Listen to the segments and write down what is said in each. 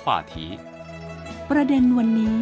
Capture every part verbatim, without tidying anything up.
话题ประเด็นวันนี้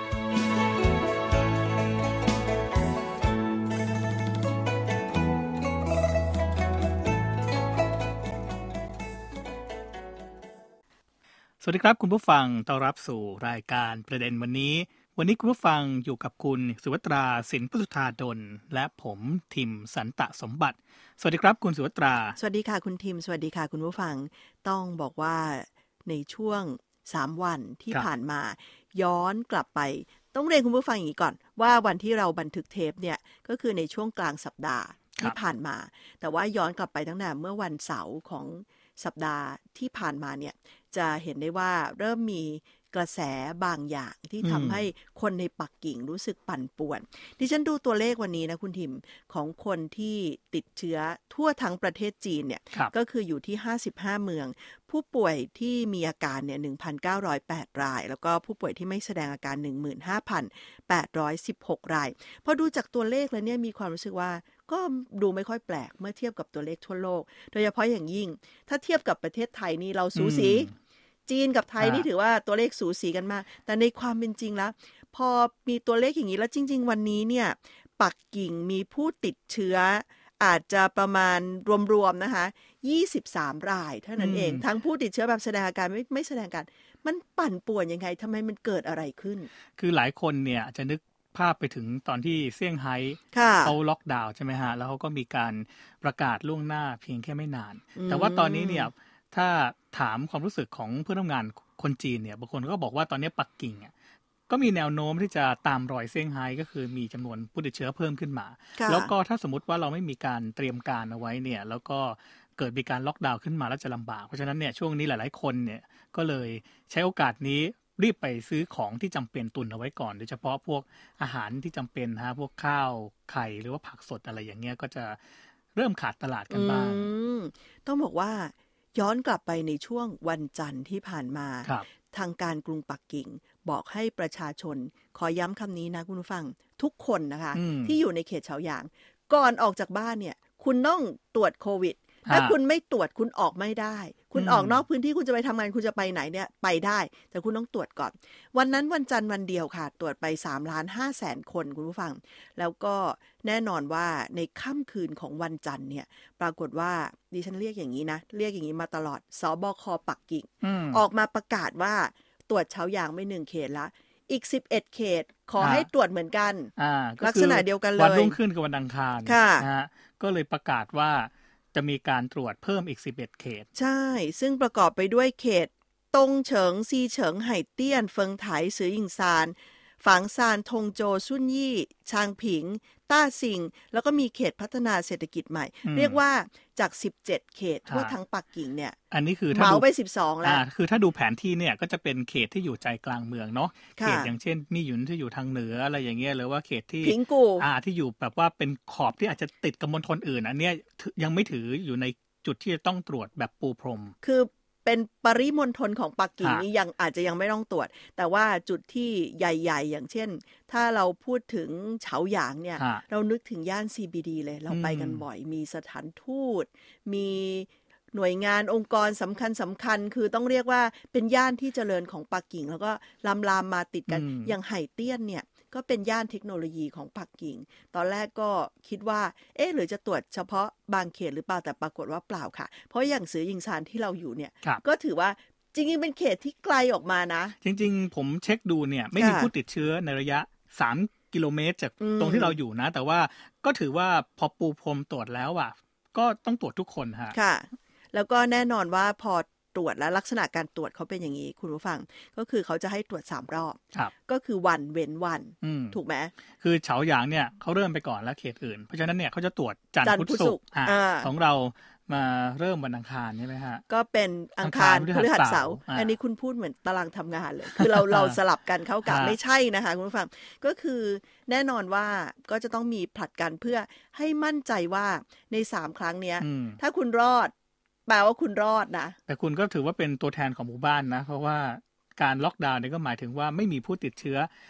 สวัสดีครับคุณผู้ฟังต้อนรับสู่รายการประเด็นวันนี้วันนี้คุณผู้ฟังอยู่กับคุณสุวัตราสินพุทธาดลและผมทิมสันตะสมบัติสวัสดีครับคุณสุวัตราสวัสดีค่ะคุณทิมสวัสดีค่ะคุณผู้ฟังต้องบอกว่าในช่วงสามวันที่ผ่านมาย้อนกลับไปต้องเรียนคุณผู้ฟังอย่างนี้ก่อนว่าวันที่เราบันทึกเทปเนี่ยก็คือในช่วงกลางสัปดาห์ที่ผ่านมาแต่ว่าย้อนกลับไปตั้งแต่เมื่อวันเสาร์ของสัปดาห์ที่ผ่านมาเนี่ยจะเห็นได้ว่าเริ่มมีกระแสบางอย่างที่ทำให้คนในปักกิ่งรู้สึกปั่นป่วนดิฉันดูตัวเลขวันนี้นะคุณทิมของคนที่ติดเชื้อทั่วทั้งประเทศจีนเนี่ยก็คืออยู่ที่ห้าสิบห้าเมืองผู้ป่วยที่มีอาการเนี่ย หนึ่งพันเก้าร้อยแปด รายแล้วก็ผู้ป่วยที่ไม่แสดงอาการ หนึ่งหมื่นห้าพันแปดร้อยสิบหก รายพอดูจากตัวเลขแล้วเนี่ยมีความรู้สึกว่าก็ดูไม่ค่อยแปลกเมื่อเทียบกับตัวเลขทั่วโลกโดยเฉพาะอย่างยิ่งถ้าเทียบกับประเทศไทยนี่เราสูสีจีนกับไทยนี่ถือว่าตัวเลขสูสีกันมากแต่ในความเป็นจริงแล้วพอมีตัวเลขอย่างนี้แล้วจริงๆวันนี้เนี่ยปักกิ่งมีผู้ติดเชื้ออาจจะประมาณรวมๆนะคะยี่สิบสามรายเท่านั้นเองทั้งผู้ติดเชื้อแบบแสดงอาการไม่ไม่แสดงอาการมันปั่นป่วนยังไงทำไมมันเกิดอะไรขึ้นคือหลายคนเนี่ยจะนึกภาพไปถึงตอนที่เซี่ยงไฮ้เขาล็อกดาวน์ใช่ไหมฮะแล้วเขาก็มีการประกาศล่วงหน้าเพียงแค่ไม่นานแต่ว่าตอนนี้เนี่ยถ้าถามความรู้สึกของเพื่อนร่วมงานคนจีนเนี่ยบางคนก็บอกว่าตอนนี้ปักกิ่งอ่ะก็มีแนวโน้มที่จะตามรอยเซี่ยงไฮ้ก็คือมีจำนวนผู้ติดเชื้อเพิ่มขึ้นมาแล้วก็ถ้าสมมติว่าเราไม่มีการเตรียมการเอาไว้เนี่ยแล้วก็เกิดมีการล็อกดาวน์ขึ้นมาแล้วจะลำบากเพราะฉะนั้นเนี่ยช่วงนี้หลายๆคนเนี่ยก็เลยใช้โอกาสนี้รีบไปซื้อของที่จำเป็นตุนเอาไว้ก่อนโดยเฉพาะพวกอาหารที่จำเป็นฮะพวกข้าวไข่หรือว่าผักสดอะไรอย่างเงี้ยก็จะเริ่มขาดตลาดกันบ้างต้องบอกว่าย้อนกลับไปในช่วงวันจันทร์ที่ผ่านมาทางการกรุงปักกิ่งบอกให้ประชาชนขอย้ำคำนี้นะคุณผู้ฟังทุกคนนะคะที่อยู่ในเขตเฉาหยางก่อนออกจากบ้านเนี่ยคุณต้องตรวจโควิดถ้าคุณไม่ตรวจคุณออกไม่ได้คุณออกนอกพื้นที่คุณจะไปทำงานคุณจะไปไหนเนี่ยไปได้แต่คุณต้องตรวจก่อนวันนั้นวันจันทร์วันเดียวค่ะตรวจไปสามล้านห้าแสนคนคุณผู้ฟังแล้วก็แน่นอนว่าในค่ำคืนของวันจันทร์เนี่ยปรากฏว่าดิฉันเรียกอย่างนี้นะเรียกอย่างนี้มาตลอดสบคปักกิ่งออกมาประกาศว่าตรวจเฉาหยางไม่หนึ่งเขตละอีกสิบเอ็ดเขตขอให้ตรวจเหมือนกันลักษณะเดียวกันเลยวันรุ่งขึ้นกับวันอังคารนะฮะก็เลยประกาศว่าจะมีการตรวจเพิ่มอีกสิบเอ็ดเขตใช่ซึ่งประกอบไปด้วยเขตตงเฉิงซีเฉิงไห่เตี้ยนเฟิงไถซือหยิงซานฝางซานทงโจซุ่นยี่ชางผิงต้าซิงแล้วก็มีเขตพัฒนาเศรษฐกิจใหม่เรียกว่าจากสิบเจ็ดเขตทั่วทั้งปักกิ่งเนี่ยอันนี้คือเหมาไปสิบสองแล้วคือถ้าดูแผนที่เนี่ยก็จะเป็นเขตที่อยู่ใจกลางเมืองเนาะเขตอย่างเช่นมี่หยุนที่อยู่ทางเหนืออะไรอย่างเงี้ยหรือว่าเขตที่พิงกูอ่าที่อยู่แบบว่าเป็นขอบที่อาจจะติดกับมณฑลอื่นอันเนี้ยยังไม่ถืออยู่ในจุดที่จะต้องตรวจแบบปูพรมคือเป็นปริมณฑลของปักกิ่งนี้ยังอาจจะยังไม่ต้องตรวจแต่ว่าจุดที่ใหญ่ๆอย่างเช่นถ้าเราพูดถึงเฉาหยางเนี่ยเรานึกถึงย่าน ซี บี ดี เลยเราไปกันบ่อยมีสถานทูตมีหน่วยงานองค์กรสำคัญสำคัญคือต้องเรียกว่าเป็นย่านที่เจริญของปักกิ่งแล้วก็ลามลามมาติดกันอย่างไห่เตี้ยนเนี่ยก็เป็นย่านเทคโนโลยีของปักกิ่งตอนแรกก็คิดว่าเอ๊ะหรือจะตรวจเฉพาะบางเขตหรือเปล่าแต่ปรากฏว่าเปล่าค่ะเพราะอย่างซือหยิงซานที่เราอยู่เนี่ยก็ถือว่าจริงๆเป็นเขตที่ไกลออกมานะจริงๆผมเช็คดูเนี่ยไม่มีผู้ติดเชื้อในระยะสามกิโลเมตรจากตรงที่เราอยู่นะแต่ว่าก็ถือว่าพอปูพรมตรวจแล้วอ่ะก็ต้องตรวจทุกคนฮะค่ะแล้วก็แน่นอนว่าพอตรวจและลักษณะการตรวจเขาเป็นอย่างนี้คุณผู้ฟังก็คือเขาจะให้ตรวจสามรอบก็คือวันเว้นวันถูกไหมคือเฉาหยางเนี่ยเขาเริ่มไปก่อนแล้วเขตอื่นเพราะฉะนั้นเนี่ยเขาจะตรวจจันทร์พุธศุกร์ของเรามาเริ่มวันอังคารใช่ไหมฮะก็เป็นอังคารพฤหัสเสาร์อันนี้คุณพูดเหมือนตารางทำงานเลยคือเราเราสลับกันเข้ากะไม่ใช่นะคะคุณผู้ฟังก็คือแน่นอนว่าก็จะต้องมีผลัดกันเพื่อให้มั่นใจว่าในสามครั้งเนี้ยถ้าคุณรอดแปลว่าคุณรอดนะแต่คุณก็ถือว่าเป็นตัวแทนของหมู่บ้านนะเพราะว่าการล็อกดาวน์เนี่ยก็หมายถึงว่าไม่มีผู้ติดเชื้อ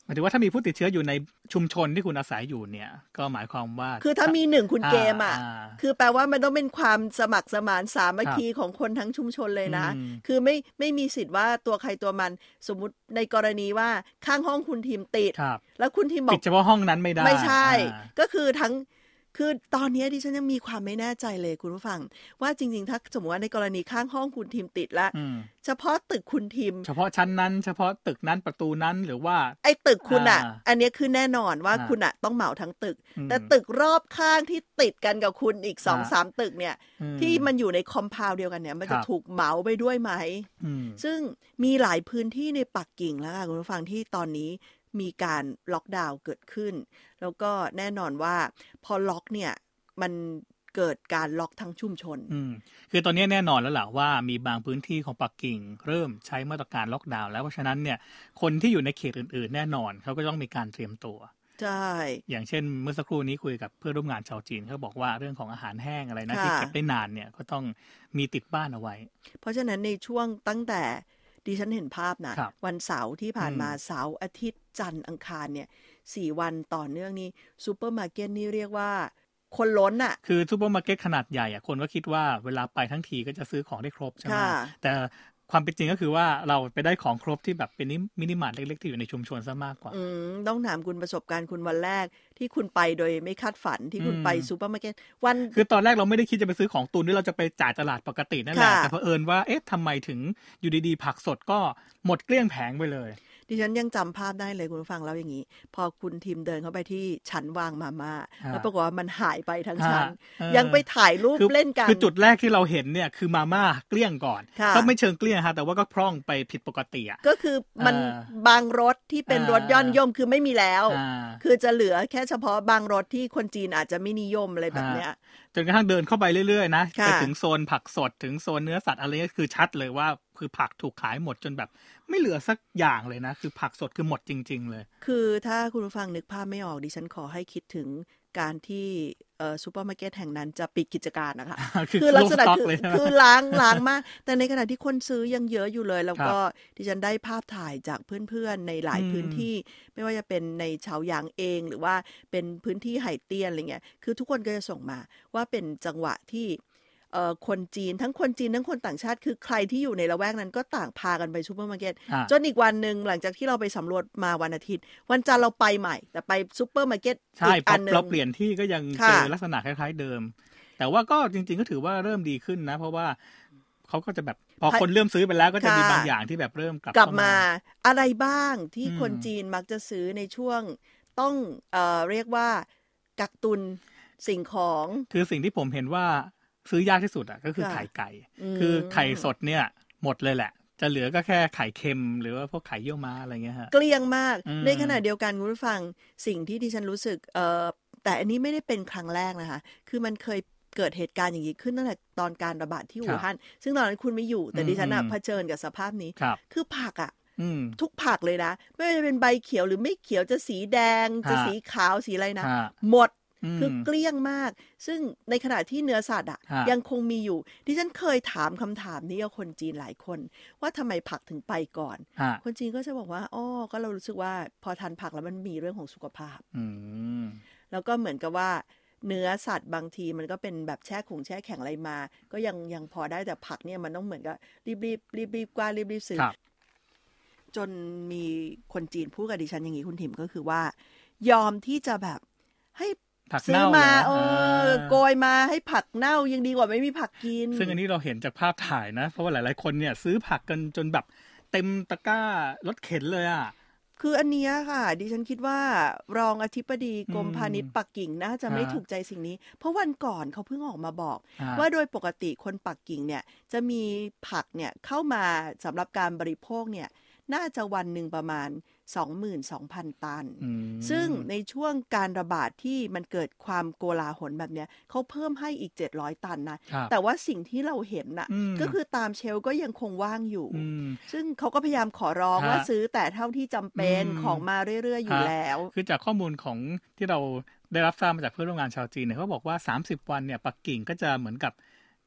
หมายถึงว่าถ้ามีผู้ติดเชื้ออยู่ในชุมชนที่คุณอาศัยอยู่เนี่ยก็หมายความว่าคือถ้ามีหนึ่งคุณเกมอ่ะคือแปลว่ามันต้องเป็นความสมัครสมานสามัคคีของคนทั้งชุมชนเลยนะคือไม่ไม่มีสิทธิ์ว่าตัวใครตัวมันสมมุติในกรณีว่าข้างห้องคุณทีมติดแล้วคุณทีมบอกปิดเฉพาะห้องนั้นไม่ได้ไม่ใช่ก็คือทั้งคือตอนนี้ดิฉันยังมีความไม่แน่ใจเลยคุณผู้ฟังว่าจริงๆถ้าสมมติว่าในกรณีข้างห้องคุณทีมติดแล้วเฉพาะตึกคุณทีมเฉพาะชั้นนั้นเฉพาะตึกนั้นประตูนั้นหรือว่าไอ้ตึกคุณอ่ะอันนี้คือแน่นอนว่าคุณอ่ะต้องเหมาทั้งตึกแต่ตึกรอบข้างที่ติดกันกับคุณอีก สองสาม ตึกเนี่ยที่มันอยู่ในคอมพาวด์เดียวกันเนี่ยมันจะถูกเหมาไปด้วยไหมซึ่งมีหลายพื้นที่ในปักกิ่งแล้วค่ะคุณผู้ฟังที่ตอนนี้มีการล็อกดาวน์เกิดขึ้นแล้วก็แน่นอนว่าพอล็อกเนี่ยมันเกิดการล็อกทั้งชุมชนอืมคือตอนนี้แน่นอนแล้วล่ะว่ามีบางพื้นที่ของปักกิ่งเริ่มใช้มาตรการล็อกดาวน์แล้วเพราะฉะนั้นเนี่ยคนที่อยู่ในเขตอื่นๆแน่นอนเขาก็ต้องมีการเตรียมตัวใช่อย่างเช่นเมื่อสักครู่นี้คุยกับเพื่อนร่วมงานชาวจีนเขาบอกว่าเรื่องของอาหารแห้งอะไรนะที่เก็บได้นานเนี่ยก็ต้องมีติดบ้านเอาไว้เพราะฉะนั้นในช่วงตั้งแต่ดิฉันเห็นภาพนะวันเสาร์ที่ผ่านมาเสาร์อาทิตย์จันทร์อังคารเนี่ยสี่วันต่อเนื่องนี้ซูเปอร์มาร์เก็ตนี่เรียกว่าคนล้นอ่ะคือซูเปอร์มาร์เก็ตขนาดใหญ่อ่ะคนก็คิดว่าเวลาไปทั้งทีก็จะซื้อของได้ครบใช่ไหมแต่ความเป็นจริงก็คือว่าเราไปได้ของครบที่แบบเป็นมินิมาร์ทเล็กๆที่อยู่ในชุมชนซะมากกว่าอืมต้องถามคุณประสบการณ์คุณวันแรกที่คุณไปโดยไม่คาดฝันที่คุณไปซูเปอร์มาร์เก็ตวันคือตอนแรกเราไม่ได้คิดจะไปซื้อของตุนที่เราจะไปจ่ายตลาดปกตินั่นแหละแต่เผอิญว่าเอ๊ะทำไมถึงอยู่ดีๆผักสดก็หมดเกลี้ยงแผงไปเลยดิฉันยังจำภาพได้เลยคุณฟังแล้วอย่างนี้พอคุณทีมเดินเข้าไปที่ชั้นวางมาม่าแล้วปรากฏว่ามันหายไปทั้งชั้นยังไปถ่ายรูปเล่นกันคือจุดแรกที่เราเห็นเนี่ยคือมาม่าเกลี้ยงก่อนก็ไม่เชิงเกลี้ยงฮะแต่ว่าก็พร่องไปผิดปกติอ่ะก็คือมันบางรถที่เป็นรถยอดนิยมคือไม่มีแล้วคือจะเหลือแค่เฉพาะบางรถที่คนจีนอาจจะไม่นิยมอะไรแบบเนี้ยจนกระทั่งเดินเข้าไปเรื่อยๆนะไปถึงโซนผักสดถึงโซนเนื้อสัตว์อะไรก็คือชัดเลยว่าคือผักถูกขายหมดจนแบบไม่เหลือสักอย่างเลยนะคือผักสดคือหมดจริงๆเลยคือถ้าคุณผู้ฟังนึกภาพไม่ออกดิฉันขอให้คิดถึงการที่เอ่อซูเปอร์มาร์เก็ตแห่งนั้นจะปิดกิจการนะคะ คือลักษณะคือคือล้างล้างมากแต่ในขณะที่คนซื้อยังเยอะอยู่เลยแล้วก็ดิฉันได้ภาพถ่ายจากเพื่อนๆในหลายพื้นที่ไม่ว่าจะเป็นในชาวหยางเองหรือว่าเป็นพื้นที่ไหเตี้ยนอะไรเงี้ยคือทุกคนก็จะส่งมาว่าเป็นจังหวะที่เอ่อคนจีนทั้งคนจีนทั้งคนต่างชาติคือใครที่อยู่ในละแวกนั้นก็ต่างพากันไปซูเปอร์มาร์เก็ตจนอีกวันนึงหลังจากที่เราไปสำรวจมาวันอาทิตย์วันจันทร์เราไปใหม่แต่ไปซูเปอร์มาร์เก็ตอีกอันนึงเราเปลี่ยนที่ก็ยังเจอลักษณะคล้ายๆเดิมแต่ว่าก็จริงๆก็ถือว่าเริ่มดีขึ้นนะเพราะว่าเขาก็จะแบบพอคนเริ่มซื้อไปแล้วก็จะมีบางอย่างที่แบบเริ่มกลับกลับมาอะไรบ้างที่คนจีนมักจะซื้อในช่วงต้องเอ่อเรียกว่ากักตุนสิ่งของคือสิ่งที่ผมเห็นว่าซื้อยากที่สุดอ่ะก็คือไข่ไก่คือไข่สดเนี่ยหมดเลยแหละจะเหลือก็แค่ไข่เค็มหรือว่าพวกไข่เยี่ยวม้าอะไรเงี้ยฮะเกลี้ยงมากในขณะเดียวกันคุณผู้ฟังสิ่งที่ดิฉันรู้สึกเอ่อแต่อันนี้ไม่ได้เป็นครั้งแรกนะคะคือมันเคยเกิดเหตุการณ์อย่างนี้ขึ้นตั้งแต่ตอนการระบาดที่อู่ฮั่นซึ่งตอนนั้นคุณไม่อยู่แต่ดิฉันอ่ะเผชิญกับสภาพนี้คือผักอ่ะทุกผักเลยนะไม่ว่าจะเป็นใบเขียวหรือไม่เขียวจะสีแดงจะสีขาวสีอะไรนะหมดคือเกลี้ยงมากซึ่งในขณะที่เนื้อสัตว์อ่ะยังคงมีอยู่ดิฉันเคยถามคำถามนี้กับคนจีนหลายคนว่าทำไมผักถึงไปก่อนคนจีนก็จะบอกว่าอ้อก็เรารู้สึกว่าพอทานผักแล้วมันมีเรื่องของสุขภาพแล้วก็เหมือนกับว่าเนื้อสัตว์บางทีมันก็เป็นแบบแช่ขงแช่แข็งอะไรมาก็ยังยังพอได้แต่ผักเนี่ยมันต้องเหมือนกับรีบรีบรีบรีบกว่ารีบรีบซื้อจนมีคนจีนพูดกับดิฉันอย่างนี้คุณถิ่มก็คือว่ายอมที่จะแบบให้ซื้อมาเออโกยมาให้ผักเน่ายังดีกว่าไม่มีผักกินซึ่งอันนี้เราเห็นจากภาพถ่ายนะเพราะว่าหลายๆคนเนี่ยซื้อผักกันจนแบบเต็มตะกร้ารถเข็นเลยอ่ะคืออันนี้ค่ะดิฉันคิดว่ารองอธิบดีกรมพาณิชย์ปักกิ่งน่าจะไม่ถูกใจสิ่งนี้เพราะวันก่อนเขาเพิ่งออกมาบอกว่าโดยปกติคนปักกิ่งเนี่ยจะมีผักเนี่ยเข้ามาสำหรับการบริโภคเนี่ยน่าจะวันหนึ่งประมาณ สองหมื่นสองพัน ตันซึ่งในช่วงการระบาดที่มันเกิดความโกลาหลแบบเนี้ยเขาเพิ่มให้อีกเจ็ดร้อยตันนะแต่ว่าสิ่งที่เราเห็นน่ะก็คือตามเชลก็ยังคงว่างอยู่ซึ่งเขาก็พยายามขอร้องว่าซื้อแต่เท่าที่จำเป็นของมาเรื่อยๆอยู่แล้วคือจากข้อมูลของที่เราได้รับทราบมาจากเพื่อนร่วมงานชาวจีนเนี่ยเขาบอกว่าสามสิบวันเนี่ยปักกิ่งก็จะเหมือนกับ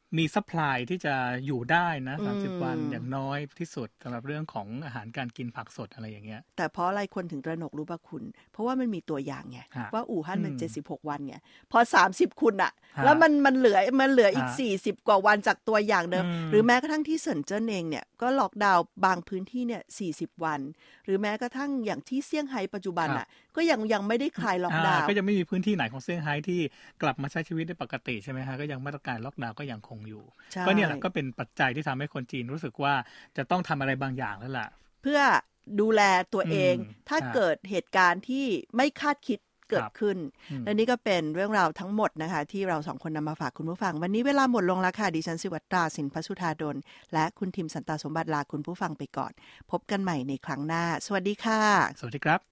มีซัพพลายที่จะอยู่ได้นะสามสิบอืมวันอย่างน้อยที่สุดสำหรับเรื่องของอาหารการกินผักสดอะไรอย่างเงี้ยแต่เพราะอะไรคนถึงตระหนกรู้ป่ะคุณ เพราะว่ามันมีตัวอย่างไงฮะว่าอู่ฮั่นมันอืมเจ็ดสิบหก วันไงพอสามสิบคุณอะฮะแล้วมันมันเหลือมันเหลืออีกฮะสี่สิบกว่าวันจากตัวอย่างเดิมอืมหรือแม้กระทั่งที่เซินเจิ้นเองเนี่ยก็ล็อกดาวน์บางพื้นที่เนี่ยสี่สิบวัน หรือแม้กระทั่งอย่างที่เซี่ยงไฮ้ปัจจุบันอะก็ยังยังไม่ได้คลายล็อกดาวน์อ่าก็ยังไม่มีพื้นที่ไหนของเซี่ยงไฮ้ที่กลับมาใช้ชีวิตได้ปกติใช่ไหมฮะก็ยังมาตรการล็อกดาวน์ก็ยังคงอยู่ใช่ก็เนี่ยแหละก็เป็นปัจจัยที่ทำให้คนจีนรู้สึกว่าจะต้องทำอะไรบางอย่างแล้วล่ะเพื่อดูแลตัวเองอืมถ้าใช่เกิดเหตุการณ์ที่ไม่คาดคิดเกิดครับขึ้นอืมและนี่ก็เป็นเรื่องราวทั้งหมดนะคะที่เราสองคนนำมาฝากคุณผู้ฟัง วันนี้เวลาหมดลงแล้วค่ะดิฉันสิวัตราสินพสุธาดลและคุณทิมสันตาสมบัติลาคุณผู้ฟังไปก่อน พบกันใหม่ในครั้งหน้า สวัสดีค่ะสวัสดีครับ